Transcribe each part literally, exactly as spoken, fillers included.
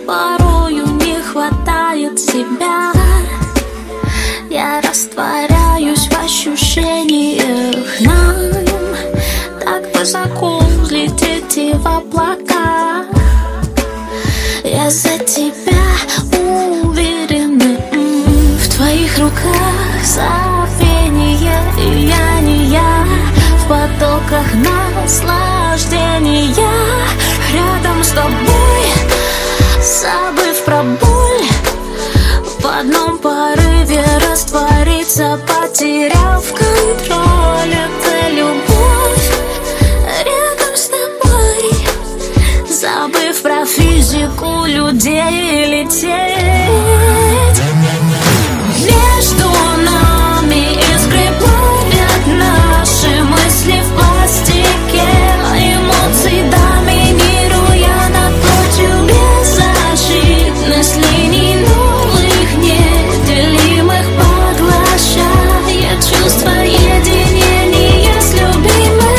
порою не хватает тебя. Я растворяюсь в ощущениях. Нам так высоко взлететь и в облака. Я за тебя уверена. В твоих руках забвение, и я не я. В потоках наслаждения рядом с тобой, забыв про боль, в одном порыве раствориться, потеряв контроль. Это любовь рядом с тобой, забыв про физику людей, лететь. Между нами искры плавят наши мысли в пластике. Эмоций доминируя напротив беззащитных линий новых неделимых, поглощая чувство единения с любимой.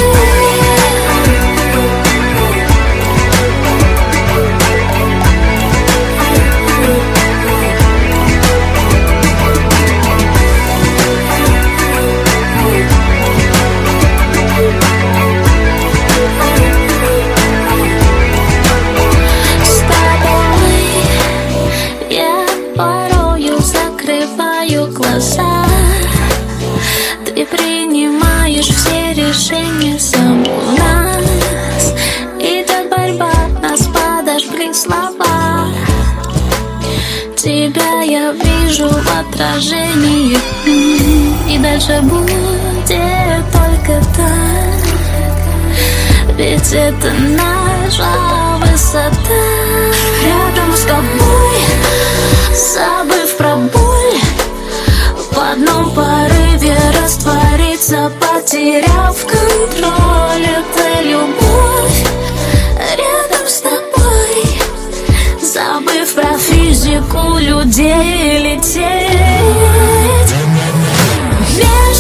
Порою закрываю глаза, ты принимаешь все решения за нас. Идет борьба, нас подожгли слова. Тебя я вижу в отражении, и дальше будет только так. Ведь это наша высота. Рядом с тобой, забыв про боль, в одном порыве раствориться, потеряв контроль. Это любовь рядом с тобой, забыв про физику людей, лететь.